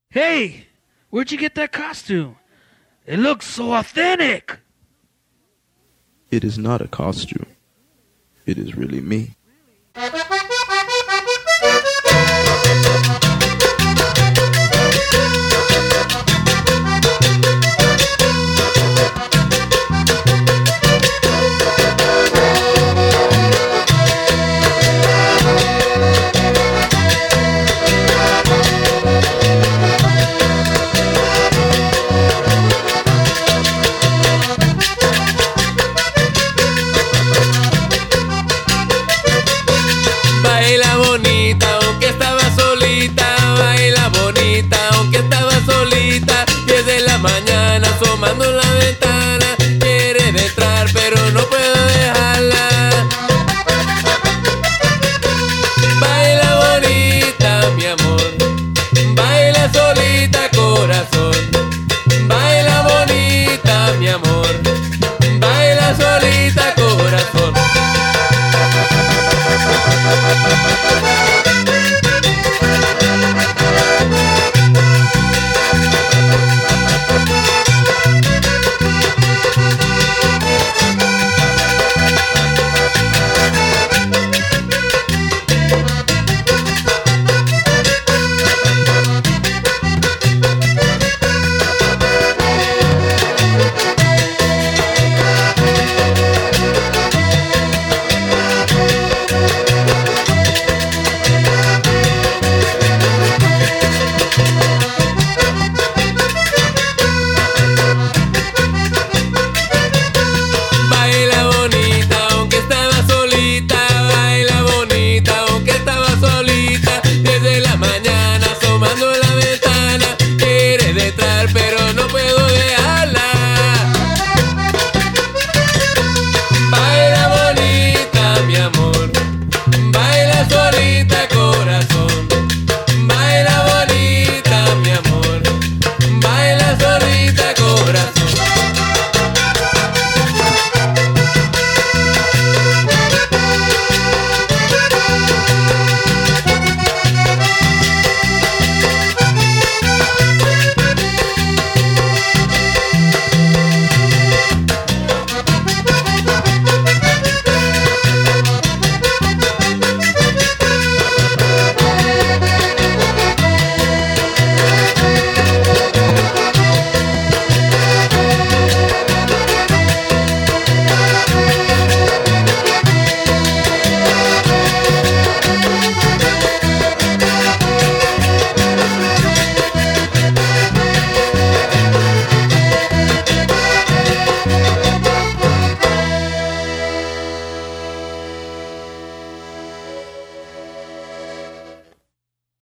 Hey, where'd you get that costume? It looks so authentic. It is not a costume. It is really me. Baila bonita, aunque estaba solita. Baila bonita, aunque estaba solita. 10 de la mañana asomando en la ventana. Quiere entrar, pero no puedo dejarla. Baila bonita, mi amor. Baila solita